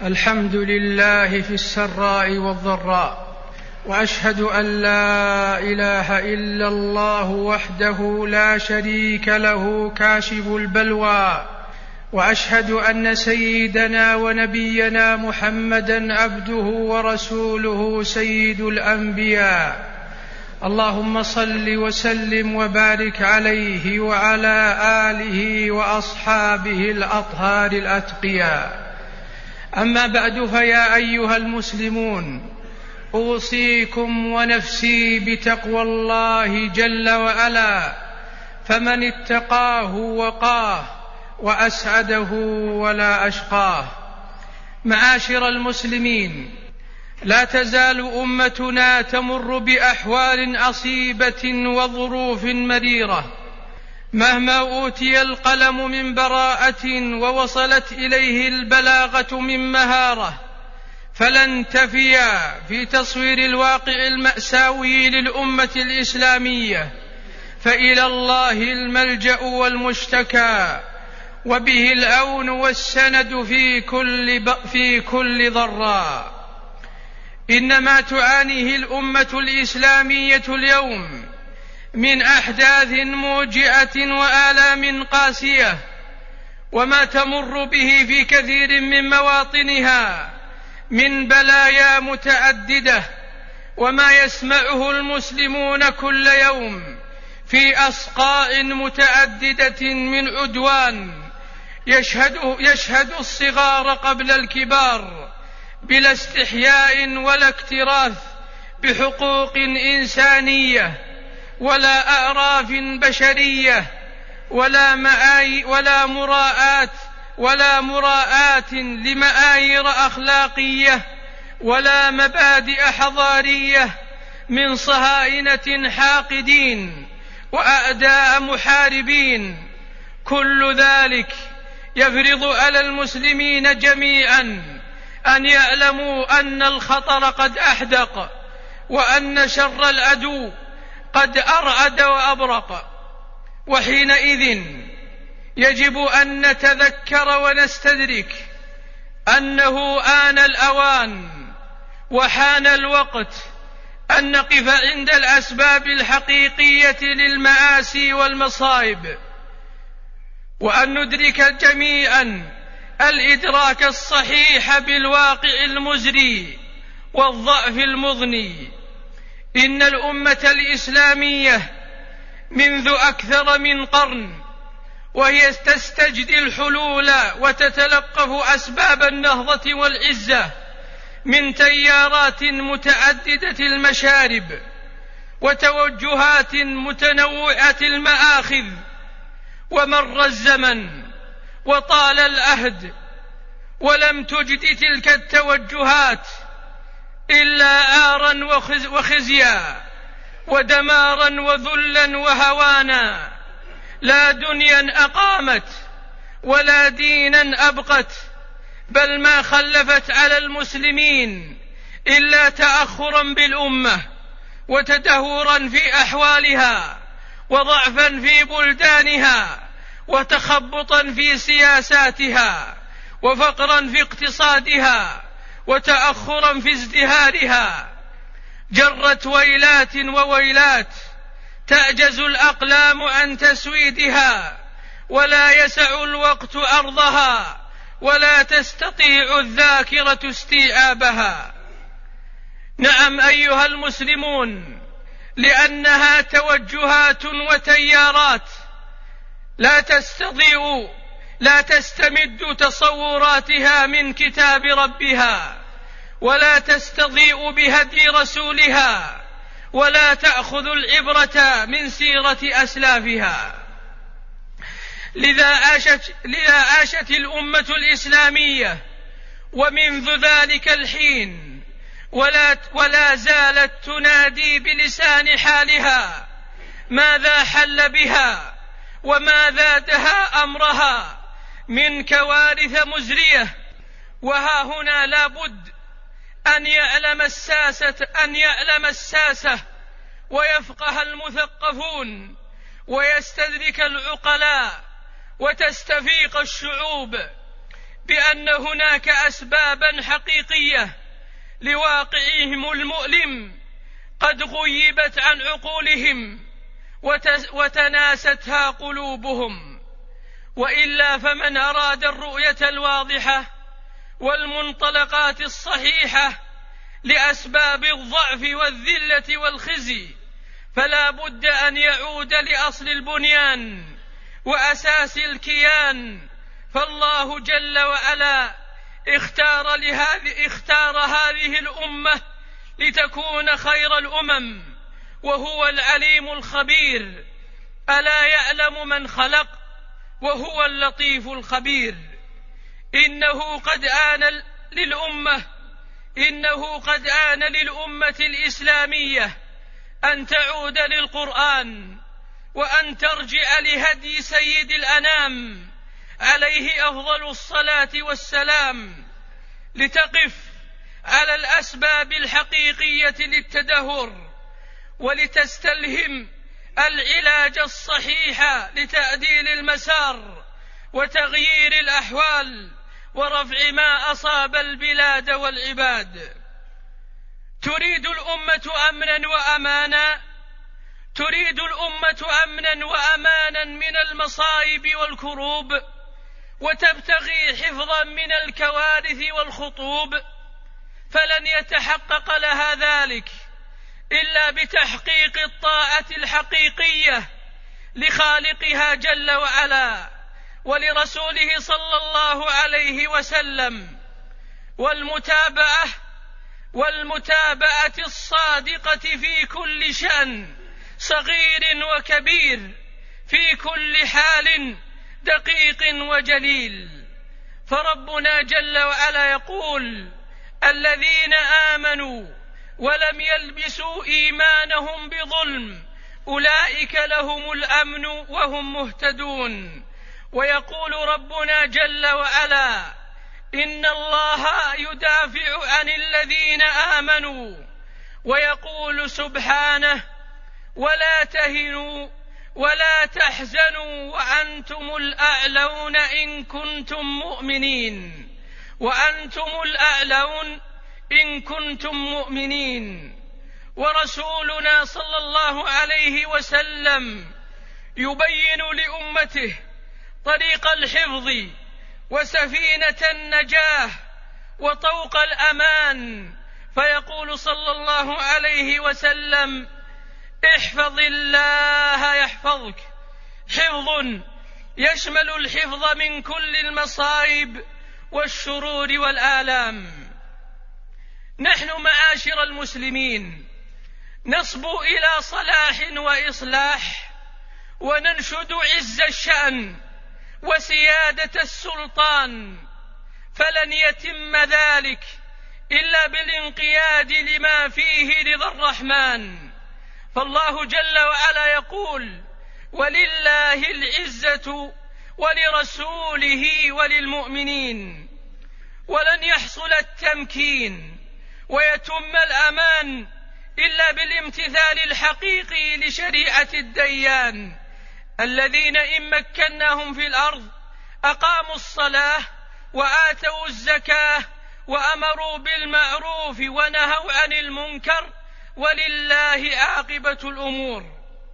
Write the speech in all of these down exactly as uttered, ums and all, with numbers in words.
الحمد لله في السراء والضراء، وأشهد أن لا إله إلا الله وحده لا شريك له كاشف البلوى، وأشهد أن سيدنا ونبينا محمدًا عبده ورسوله سيد الأنبياء. اللهم صل وسلم وبارك عليه وعلى آله وأصحابه الأطهار الأتقياء. أما بعد، فيا أيها المسلمون، أوصيكم ونفسي بتقوى الله جل وعلا، فمن اتقاه وقاه وأسعده ولا أشقاه. معاشر المسلمين، لا تزال أمتنا تمر بأحوال عصيبة وظروف مريرة، مهما أوتي القلم من براءة ووصلت إليه البلاغة من مهارة، فلن تفيا في تصوير الواقع المأساوي للأمة الإسلامية، فإلى الله الملجأ والمشتكى، وبه العون والسند في كل, في كل ضراء. إنما تعانيه الأمة الإسلامية اليوم من أحداث موجعة وآلام قاسية، وما تمر به في كثير من مواطنها من بلايا متعددة، وما يسمعه المسلمون كل يوم في أسقاء متعددة من عدوان يشهد, يشهد الصغار قبل الكبار بلا استحياء ولا اكتراث بحقوق إنسانية ولا أعراف بشرية ولا معاي ولا مراءات ولا مراءات لمعايير أخلاقية ولا مبادئ حضارية من صهاينة حاقدين وأعداء محاربين. كل ذلك يفرض على المسلمين جميعا أن يعلموا أن الخطر قد أحدق، وأن شر العدو قد أرعد وأبرق. وحينئذ يجب أن نتذكر ونستدرك أنه آن الأوان وحان الوقت أن نقف عند الأسباب الحقيقية للمآسي والمصائب، وأن ندرك جميعا الإدراك الصحيح بالواقع المزري والضعف المضني. إن الأمة الإسلامية منذ أكثر من قرن وهي تستجدي الحلول وتتلقف أسباب النهضة والعزة من تيارات متعددة المشارب وتوجهات متنوعة المآخذ، ومر الزمن وطال العهد ولم تجد تلك التوجهات إلا عارا وخزيا ودمارا وذلا وهوانا. لا دنيا أقامت ولا دينا أبقت، بل ما خلفت على المسلمين إلا تأخرا بالأمة وتدهورا في أحوالها وضعفا في بلدانها وتخبطا في سياساتها وفقرا في اقتصادها وتأخرا في ازدهارها. جرت ويلات وويلات تعجز الأقلام عن تسويدها، ولا يسع الوقت أرضها، ولا تستطيع الذاكرة استيعابها. نعم أيها المسلمون، لأنها توجهات وتيارات لا تستطيع لا تستمد تصوراتها من كتاب ربها، ولا تستضيء بهدي رسولها، ولا تأخذ العبرة من سيرة أسلافها. لذا عاشت, لذا عاشت الأمة الإسلامية ومنذ ذلك الحين ولا, ولا زالت تنادي بلسان حالها ماذا حل بها وماذا دها أمرها من كوارث مزرية. وها هنا لابد أن يعلم الساسة أن يعلم الساسة ويفقه المثقفون ويستدرك العقلاء وتستفيق الشعوب بأن هناك أسبابا حقيقية لواقعهم المؤلم قد غيبت عن عقولهم وتناستها قلوبهم، وإلا فمن أراد الرؤية الواضحة والمنطلقات الصحيحة لأسباب الضعف والذلة والخزي فلا بد أن يعود لأصل البنيان وأساس الكيان. فالله جل وعلا اختار, لهذه اختار هذه الأمة لتكون خير الأمم، وهو العليم الخبير. ألا يعلم من خلق وهو اللطيف الخبير. إنه قد آن للأمة إنه قد آن للأمة الإسلامية أن تعود للقرآن وأن ترجع لهدي سيد الأنام عليه أفضل الصلاة والسلام، لتقف على الأسباب الحقيقية للتدهور، ولتستلهم العلاج الصحيح لتعديل المسار وتغيير الأحوال ورفع ما أصاب البلاد والعباد. تريد الأمة أمنا وأمانا تريد الأمة أمنا وأمانا من المصائب والكروب، وتبتغي حفظا من الكوارث والخطوب، فلن يتحقق لها ذلك إلا بتحقيق الطاعة الحقيقية لخالقها جل وعلا ولرسوله صلى الله عليه وسلم، والمتابعة والمتابعة الصادقة في كل شأن صغير وكبير، في كل حال دقيق وجليل. فربنا جل وعلا يقول: الذين آمنوا ولم يلبسوا إيمانهم بظلم أولئك لهم الأمن وهم مهتدون. ويقول ربنا جل وعلا: إن الله يدافع عن الذين آمنوا. ويقول سبحانه: ولا تهنوا ولا تحزنوا وأنتم الأعلون إن كنتم مؤمنين وأنتم الأعلون إن كنتم مؤمنين. ورسولنا صلى الله عليه وسلم يبين لأمته طريق الحفظ وسفينة النجاة وطوق الأمان، فيقول صلى الله عليه وسلم: احفظ الله يحفظك. حفظ يشمل الحفظ من كل المصائب والشرور والآلام. نحن معاشر المسلمين نصبو إلى صلاح وإصلاح، وننشد عز الشأن وسيادة السلطان، فلن يتم ذلك إلا بالانقياد لما فيه رضا الرحمن. فالله جل وعلا يقول: ولله العزة ولرسوله وللمؤمنين. ولن يحصل التمكين ويتم الأمان إلا بالامتثال الحقيقي لشريعة الديان، الذين إن مكناهم في الأرض أقاموا الصلاة وآتوا الزكاة وأمروا بالمعروف ونهوا عن المنكر، ولله عاقبة الأمور.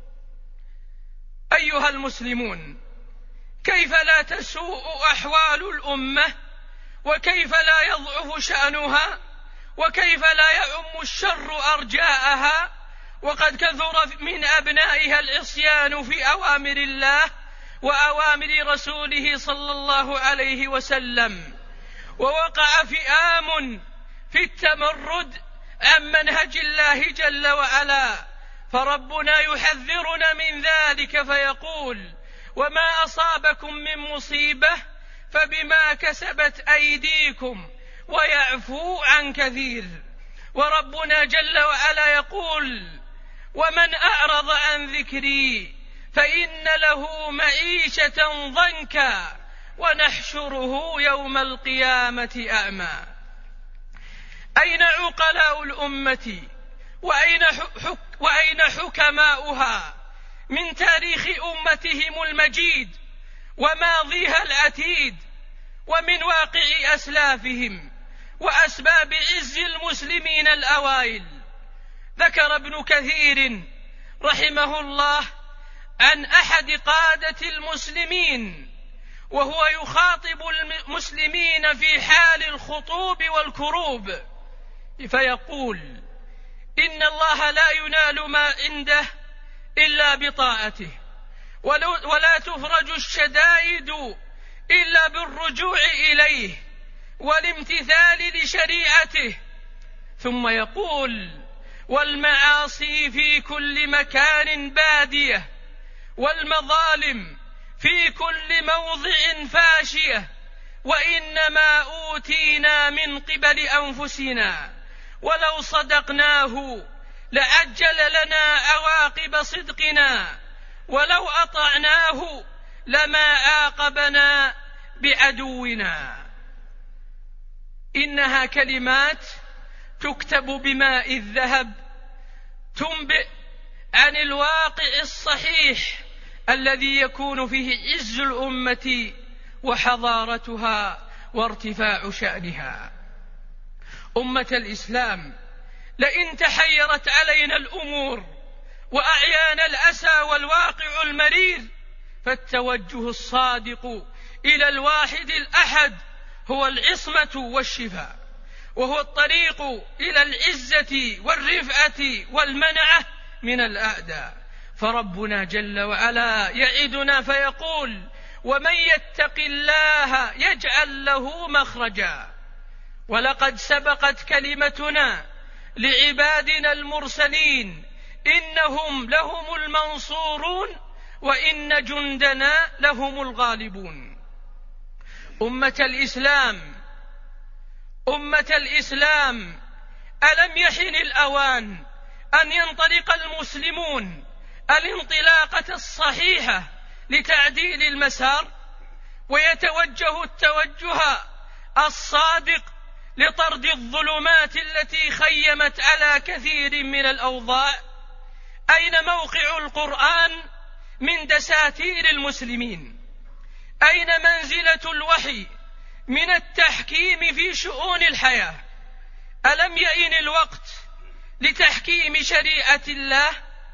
أيها المسلمون، كيف لا تسوء أحوال الأمة، وكيف لا يضعف شأنها، وكيف لا يعم الشر أرجاءها، وقد كثر من أبنائها العصيان في أوامر الله وأوامر رسوله صلى الله عليه وسلم، ووقع فئام في التمرد عن منهج الله جل وعلا. فربنا يحذرنا من ذلك فيقول: وما أصابكم من مصيبة فبما كسبت أيديكم ويعفو عن كثير. وربنا جل وعلا يقول: ومن أعرض عن ذكري فإن له معيشة ضنكا ونحشره يوم القيامة أعمى. أين عقلاء الأمة وأين, حك وأين حكماؤها من تاريخ أمتهم المجيد وماضيها العتيد؟ ومن واقع أسلافهم وأسباب عز المسلمين الأوائل. ذكر ابن كثير رحمه الله عن أحد قادة المسلمين وهو يخاطب المسلمين في حال الخطوب والكروب فيقول: إن الله لا ينال ما عنده إلا بطاعته، ولا تفرج الشدائد إلا بالرجوع إليه والامتثال لشريعته. ثم يقول: والمعاصي في كل مكان بادية، والمظالم في كل موضع فاشية، وإنما أوتينا من قبل أنفسنا، ولو صدقناه لعجل لنا عواقب صدقنا، ولو أطعناه لما عاقبنا بعدونا. إنها كلمات تكتب بماء الذهب تنبئ عن الواقع الصحيح الذي يكون فيه عز الأمة وحضارتها وارتفاع شأنها. أمة الإسلام، لئن تحيرت علينا الأمور وأعيان الأسى والواقع المرير، فالتوجه الصادق إلى الواحد الأحد هو العصمة والشفاء، وهو الطريق إلى العزة والرفعة والمنعة من الأعداء. فربنا جل وعلا يعدنا فيقول: ومن يتق الله يجعل له مخرجا. ولقد سبقت كلمتنا لعبادنا المرسلين إنهم لهم المنصورون وإن جندنا لهم الغالبون. أمة الإسلام أمة الإسلام ألم يحن الأوان أن ينطلق المسلمون الانطلاقة الصحيحة لتعديل المسار، ويتوجه التوجه الصادق لطرد الظلمات التي خيمت على كثير من الأوضاع؟ أين موقع القرآن من دساتير المسلمين؟ أين منزلة الوحي من التحكيم في شؤون الحياة؟ ألم يئن الوقت لتحكيم شريعة الله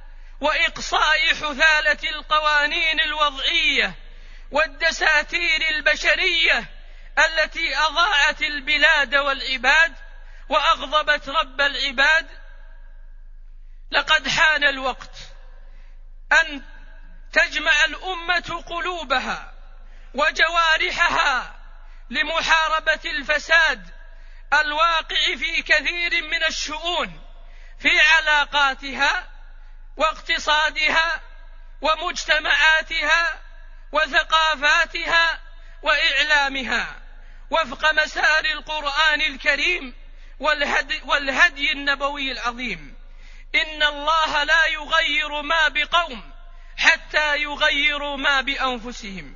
وإقصاء حثالة القوانين الوضعية والدساتير البشرية التي أضاعت البلاد والعباد وأغضبت رب العباد؟ لقد حان الوقت أن تجمع الأمة قلوبها وجوارحها لمحاربة الفساد الواقع في كثير من الشؤون في علاقاتها واقتصادها ومجتمعاتها وثقافاتها وإعلامها، وفق مسار القرآن الكريم والهدي, والهدي النبوي العظيم. إن الله لا يغير ما بقوم حتى يغيروا ما بأنفسهم.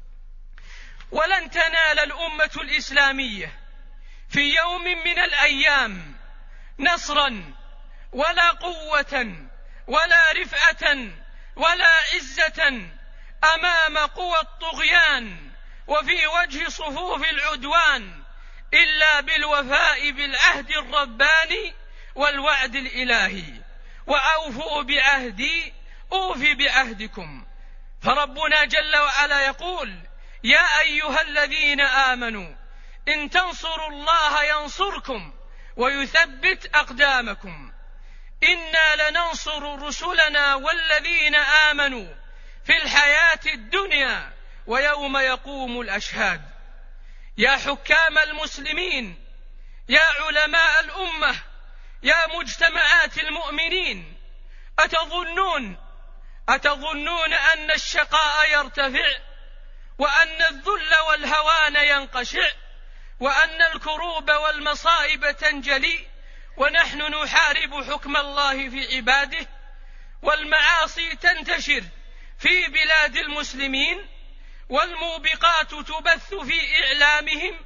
ولن تنال الأمة الإسلامية في يوم من الأيام نصرا ولا قوة ولا رفعة ولا عزة أمام قوى الطغيان وفي وجه صفوف العدوان إلا بالوفاء بالعهد الرباني والوعد الإلهي: وأوفوا بعهدي أوف بعهدكم. فربنا جل وعلا يقول: يا أيها الذين آمنوا إن تنصروا الله ينصركم ويثبت أقدامكم. إنا لننصر رسلنا والذين آمنوا في الحياة الدنيا ويوم يقوم الأشهاد. يا حكام المسلمين، يا علماء الأمة، يا مجتمعات المؤمنين، أتظنون أتظنون أن الشقاء يرتفع وأن الذل والهوان ينقشع وأن الكروب والمصائب تنجلي ونحن نحارب حكم الله في عباده والمعاصي تنتشر في بلاد المسلمين والموبقات تبث في إعلامهم؟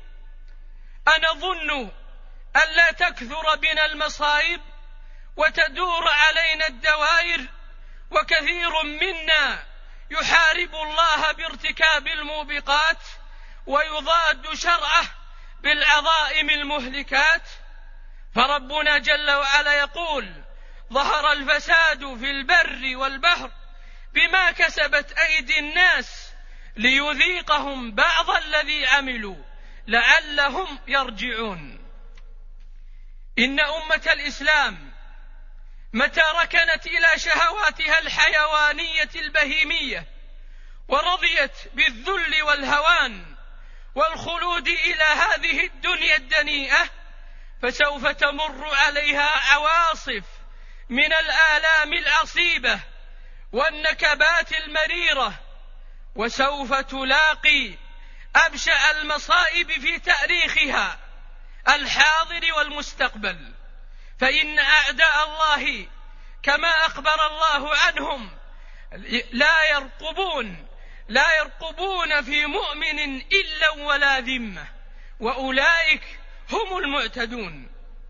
أنظن أن لا تكثر بنا المصائب وتدور علينا الدوائر وكثير منا يحارب الله بارتكاب الموبقات ويضاد شرعه بالعظائم المهلكات؟ فربنا جل وعلا يقول: ظهر الفساد في البر والبحر بما كسبت أيدي الناس ليذيقهم بعض الذي عملوا لعلهم يرجعون. إن أمة الإسلام متى ركنت إلى شهواتها الحيوانية البهيمية ورضيت بالذل والهوان والخلود إلى هذه الدنيا الدنيئة، فسوف تمر عليها عواصف من الآلام العصيبة والنكبات المريرة، وسوف تلاقي أبشع المصائب في تاريخها الحاضر والمستقبل. فإن أعداء الله كما أخبر الله عنهم لا يرقبون لا يرقبون في مؤمن إلا ولا ذمة، وأولئك هم المعتدون.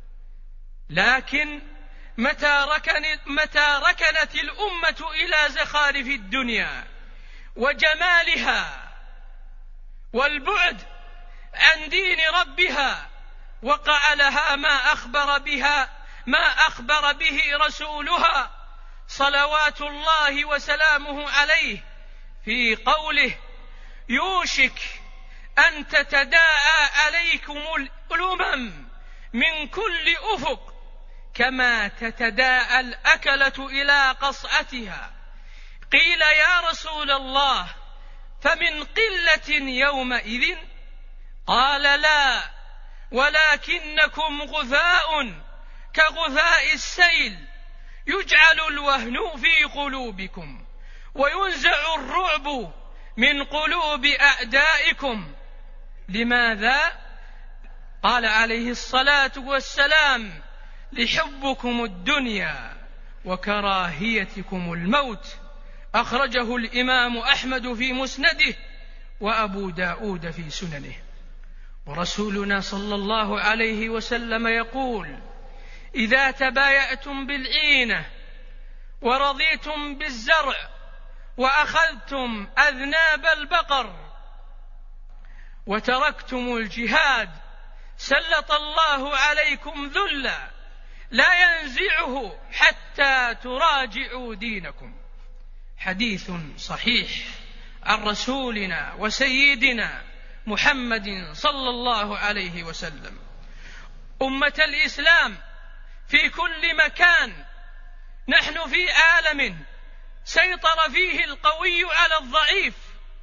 لكن متى ركنت, متى ركنت الأمة إلى زخارف الدنيا وجمالها والبعد عن دين ربها، وقع لها ما أخبر بها ما أخبر به رسولها صلوات الله وسلامه عليه في قوله: يوشك أن تتداعى عليكم الأمم من كل أفق كما تتداعى الأكلة إلى قصعتها. قيل: يا رسول الله، فمن قلة يومئذ؟ قال: لا، ولكنكم غثاء كغثاء السيل، يجعل الوهن في قلوبكم وينزع الرعب من قلوب أعدائكم. لماذا؟ قال عليه الصلاة والسلام: لحبكم الدنيا وكراهيتكم الموت. أخرجه الإمام أحمد في مسنده وأبو داود في سننه. ورسولنا صلى الله عليه وسلم يقول: إذا تبايعتم بالعينة ورضيتم بالزرع وأخذتم أذناب البقر وتركتم الجهاد سلط الله عليكم ذلا لا ينزعه حتى تراجعوا دينكم. حديث صحيح عن رسولنا وسيدنا محمد صلى الله عليه وسلم. أمة الإسلام في كل مكان نحن في عالم سيطر فيه القوي على الضعيف،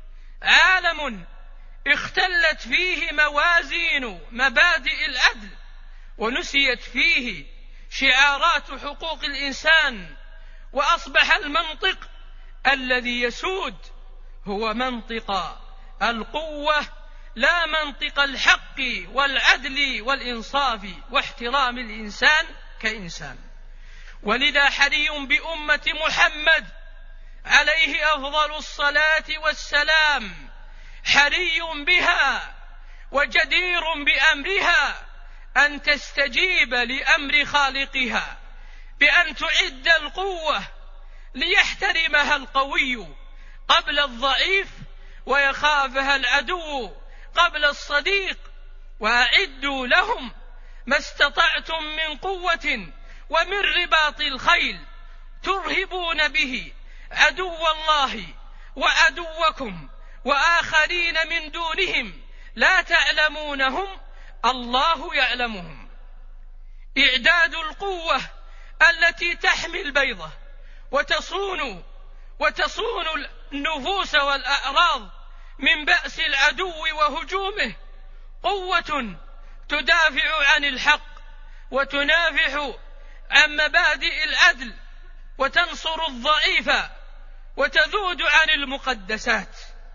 عالم اختلت فيه موازين مبادئ العدل، ونسيت فيه شعارات حقوق الإنسان، وأصبح المنطق الذي يسود هو منطق القوة لا منطق الحق والعدل والإنصاف واحترام الإنسان كإنسان. ولذا حري بأمة محمد عليه أفضل الصلاة والسلام، حري بها وجدير بأمرها أن تستجيب لأمر خالقها بأن تعد القوة ليحترمها القوي قبل الضعيف ويخافها العدو قبل الصديق. وأعدوا لهم ما استطعتم من قوة ومن رباط الخيل ترهبون به عدو الله وعدوكم وآخرين من دونهم لا تعلمونهم الله يعلمهم. إعداد القوة التي تحمي البيضة وتصون وتصون النفوس والأعراض من بأس العدو وهجومه، قوة تدافع عن الحق وتنافح عن مبادئ العدل وتنصر الضعيف وتذود عن المقدسات.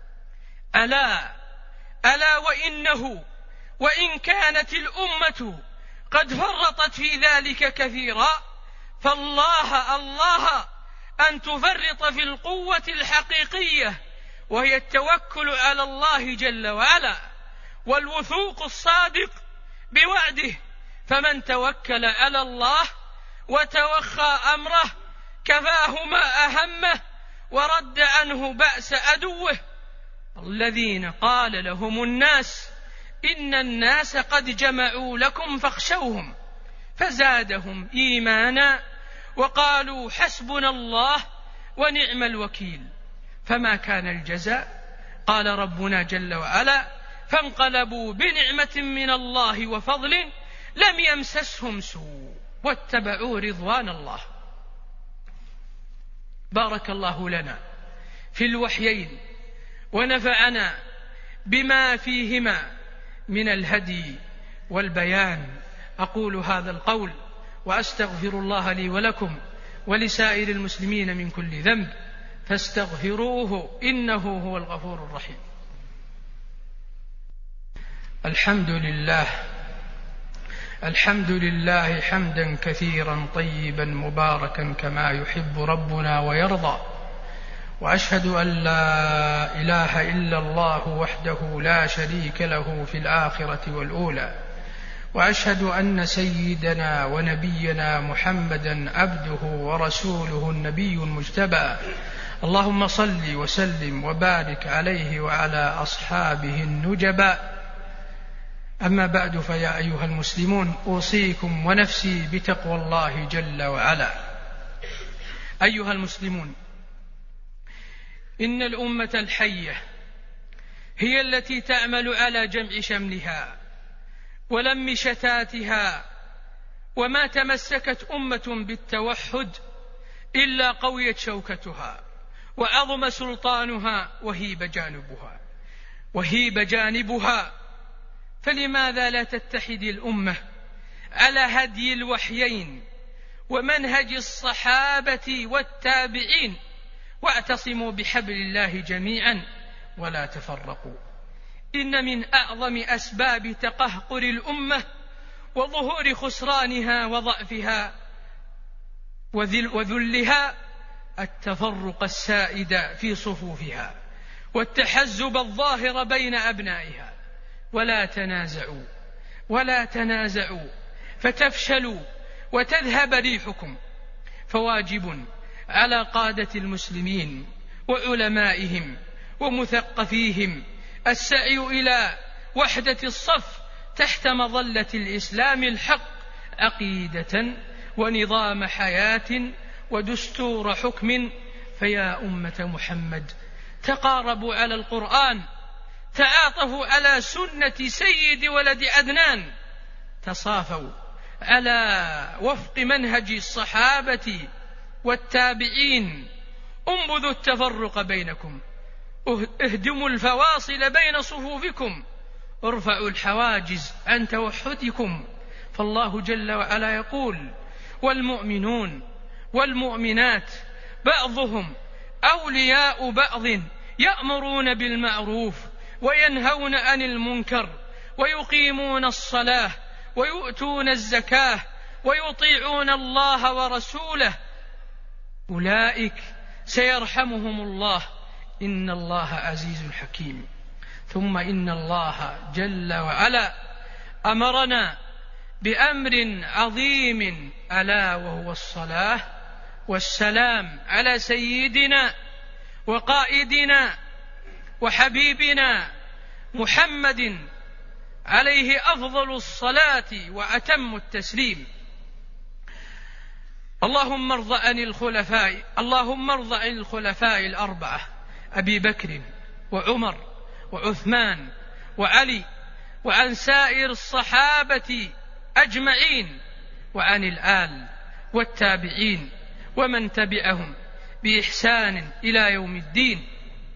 ألا ألا وإنه وإن كانت الأمة قد فرطت في ذلك كثيرا، فالله الله أن تفرط في القوة الحقيقية، وهي التوكل على الله جل وعلا والوثوق الصادق بوعده. فمن توكل على الله وتوخى أمره كفاه ما أهمه ورد عنه بأس عدوه. الذين قال لهم الناس إن الناس قد جمعوا لكم فاخشوهم فزادهم إيمانا وقالوا حسبنا الله ونعم الوكيل. فما كان الجزاء؟ قال ربنا جل وعلا فانقلبوا بنعمة من الله وفضل لم يمسسهم سوء واتبعوا رضوان الله. بارك الله لنا في الوحيين ونفعنا بما فيهما من الهدي والبيان. أقول هذا القول وأستغفر الله لي ولكم ولسائر المسلمين من كل ذنب فاستغفروه إنه هو الغفور الرحيم. الحمد لله الحمد لله حمدا كثيرا طيبا مباركا كما يحب ربنا ويرضى، وأشهد أن لا إله إلا الله وحده لا شريك له في الآخرة والأولى، وأشهد أن سيدنا ونبينا محمدا عبده ورسوله النبي المجتبى. اللهم صل وسلم وبارك عليه وعلى أصحابه النجبى. أما بعد، فيا أيها المسلمون أوصيكم ونفسي بتقوى الله جل وعلا. أيها المسلمون، إن الأمة الحية هي التي تعمل على جمع شملها ولم شتاتها، وما تمسكت أمة بالتوحد إلا قويت شوكتها وعظم سلطانها وهيب جانبها وهيب جانبها. فلماذا لا تتحد الأمة على هدي الوحيين ومنهج الصحابة والتابعين، واعتصموا بحبل الله جميعا ولا تفرقوا؟ إن من أعظم أسباب تقهقر الأمة وظهور خسرانها وضعفها وذلها التفرق السائد في صفوفها والتحزب الظاهر بين أبنائها. ولا تنازعوا ولا تنازعوا فتفشلوا وتذهب ريحكم. فواجب على قادة المسلمين وعلمائهم ومثقفيهم السعي إلى وحدة الصف تحت مظلة الإسلام الحق عقيدة ونظام حياة ودستور حكم. فيا أمة محمد، تقاربوا على القرآن، تعاطفوا على سنة سيد ولد عدنان، تصافوا على وفق منهج الصحابة والتابعين، انبذوا التفرق بينكم، اهدموا الفواصل بين صفوفكم، ارفعوا الحواجز عن توحدكم. فالله جل وعلا يقول: والمؤمنون والمؤمنات بعضهم أولياء بعض يأمرون بالمعروف وينهون عن المنكر ويقيمون الصلاة ويؤتون الزكاة ويطيعون الله ورسوله، أولئك سيرحمهم الله إن الله عزيز حكيم. ثم إن الله جل وعلا أمرنا بأمر عظيم ألا وهو الصلاة والسلام على سيدنا وقائدنا وحبيبنا محمد عليه أفضل الصلاة وأتم التسليم. اللهم ارض عن الخلفاء اللهم ارض عن الخلفاء الأربعة أبي بكر وعمر وعثمان وعلي، وعن سائر الصحابة أجمعين، وعن الآل والتابعين ومن تبعهم بإحسان إلى يوم الدين.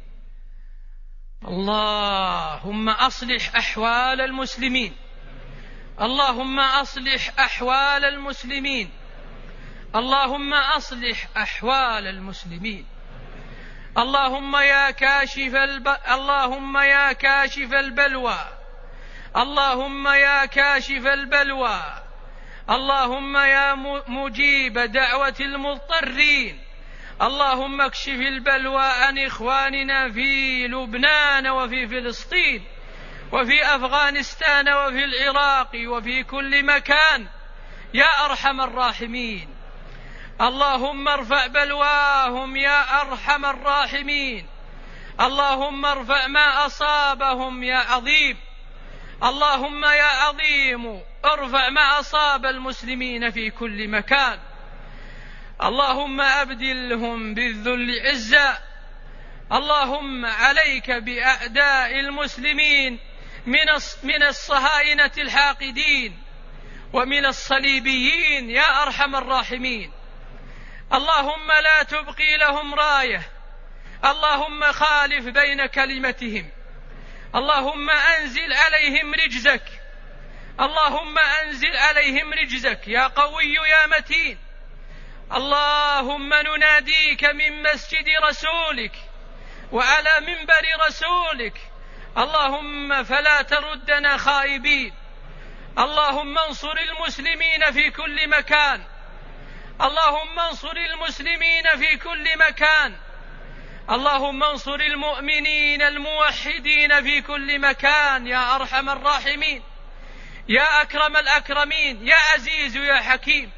اللهم أصلح أحوال المسلمين اللهم أصلح أحوال المسلمين اللهم أصلح أحوال المسلمين. اللهم يا كاشف الب... اللهم يا كاشف البلوى اللهم يا كاشف البلوى اللهم يا مجيب دعوة المضطرين، اللهم اكشف البلوى عن إخواننا في لبنان وفي فلسطين وفي أفغانستان وفي العراق وفي كل مكان يا أرحم الراحمين. اللهم ارفع بلواهم يا أرحم الراحمين. اللهم ارفع ما أصابهم يا عظيم. اللهم يا عظيم ارفع ما أصاب المسلمين في كل مكان. اللهم أبدلهم بالذل عزا. اللهم عليك بأعداء المسلمين من الصهاينة الحاقدين ومن الصليبيين يا أرحم الراحمين. اللهم لا تبقي لهم راية. اللهم خالف بين كلمتهم. اللهم أنزل عليهم رجزك. اللهم أنزل عليهم رجزك يا قوي يا متين. اللهم نناديك من مسجد رسولك وعلى منبر رسولك. اللهم فلا تردنا خائبين. اللهم انصر المسلمين في كل مكان. اللهم انصر المسلمين في كل مكان. اللهم انصر المؤمنين الموحدين في كل مكان يا أرحم الراحمين يا أكرم الأكرمين يا عزيز يا حكيم.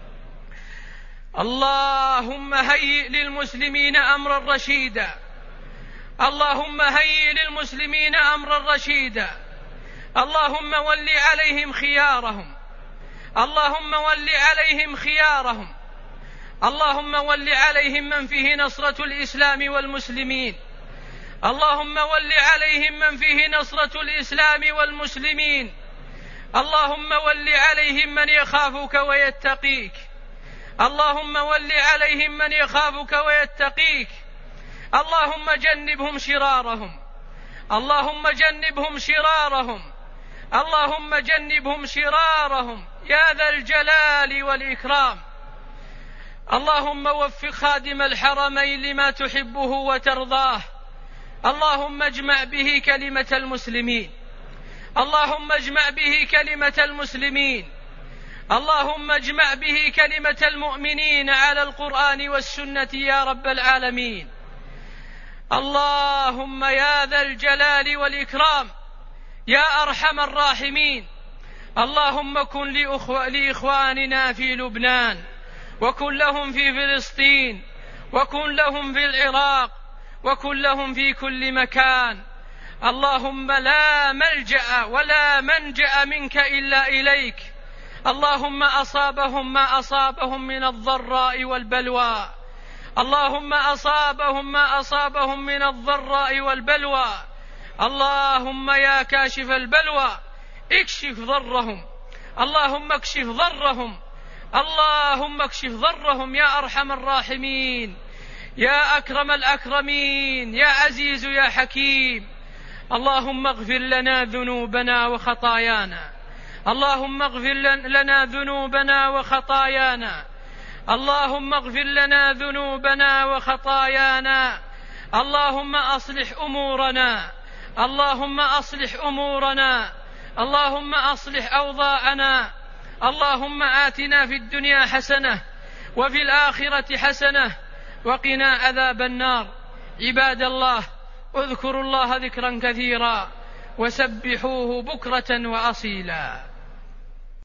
اللهم هيئ للمسلمين أمرا رشيدا. اللهم هيئ للمسلمين أمرا رشيدا. اللهم ول عليهم خيارهم. اللهم ول عليهم خيارهم. اللهم ول عليهم من فيه نصرة الإسلام والمسلمين. اللهم ول عليهم من فيه نصرة الإسلام والمسلمين. اللهم ول عليهم من يخافك ويتقيك. اللهم ول عليهم من يخافك ويتقيك. اللهم جنبهم شرارهم. اللهم جنبهم شرارهم. اللهم جنبهم شرارهم يا ذا الجلال والإكرام. اللهم وفق خادم الحرمين لما تحبه وترضاه. اللهم اجمع به كلمة المسلمين. اللهم اجمع به كلمة المسلمين. اللهم اجمع به كلمة المؤمنين على القرآن والسنة يا رب العالمين. اللهم يا ذا الجلال والإكرام يا أرحم الراحمين. اللهم كن لإخواننا في لبنان، وكن لهم في فلسطين، وكن لهم في العراق، وكن لهم في كل مكان. اللهم لا ملجأ ولا منجأ منك إلا إليك. اللهم أصابهم ما أصابهم من الضراء والبلوى. اللهم أصابهم ما أصابهم من الضراء والبلوى. اللهم يا كاشف البلوى اكشف ضرهم. اللهم اكشف ضرهم. اللهم اكشف ضرهم يا أرحم الراحمين يا أكرم الأكرمين يا عزيز يا حكيم. اللهم اغفر لنا ذنوبنا وخطايانا. اللهم اغفر لنا ذنوبنا وخطايانا. اللهم اغفر لنا ذنوبنا وخطايانا. اللهم أصلح أمورنا. اللهم أصلح أمورنا. اللهم أصلح أوضاعنا. اللهم آتنا في الدنيا حسنة وفي الآخرة حسنة وقنا عذاب النار. عباد الله، اذكروا الله ذكرا كثيرا وسبحوه بكرة وأصيلا.